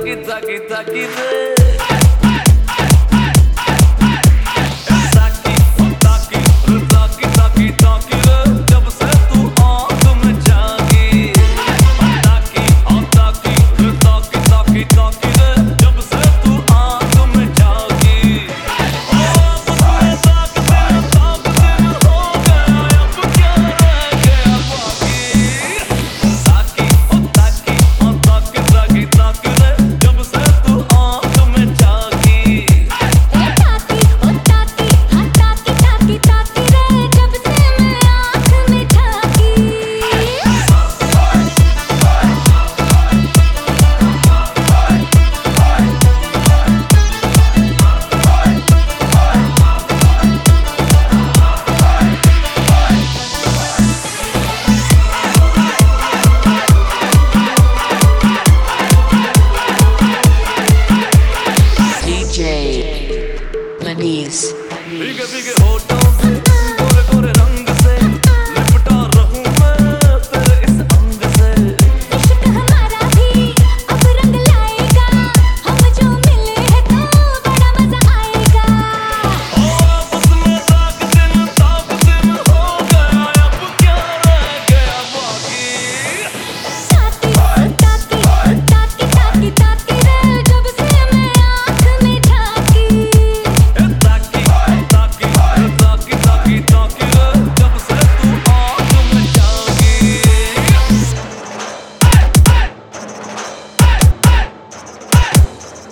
ताकी ताकी ताकी रे भीगे भीगे होठों से गोरे गोरे रंग से लिपटा रहूं मैं तेरे इस अंग से इश्क हमारा भी अब रंग लाएगा हम जो मिले हैं तो बड़ा मजा आएगा आपस में ताक दिन हो गया अब क्या रह गया बाकी ताकी ताकी ताकी ताकी रे जब से मैं आँख में झांकी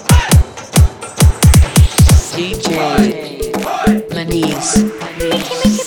DJ Maniz.